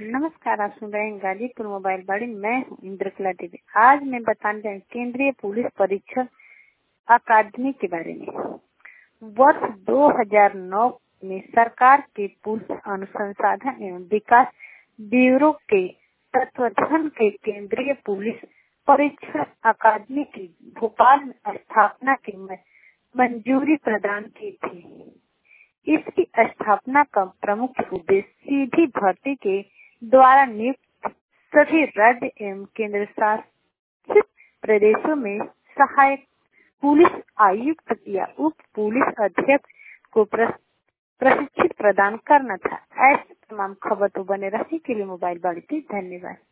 नमस्कार, आप सुन रहे हैं गाजीपुर मोबाइल बाड़ी। मैं हूं इंद्रकला देवी। आज मैं बताने जा रही हूं केंद्रीय पुलिस परीक्षा अकादमी के बारे में। वर्ष 2009 में सरकार के पुलिस अनुसंधान एवं विकास ब्यूरो के तत्वावधान के केंद्रीय पुलिस परीक्षा अकादमी की भोपाल में स्थापना की मंजूरी प्रदान की थी। इसकी स्थापना का प्रमुख उद्देश्य सीधी भर्ती के द्वारा नियुक्त सभी राज्य एवं केंद्र शासित प्रदेशों में सहायक पुलिस आयुक्त या उप पुलिस अध्यक्ष को प्रशिक्षित प्रदान करना था। ऐसे तमाम खबर तो बने रहने के लिए मोबाइल बाड़ी। धन्यवाद।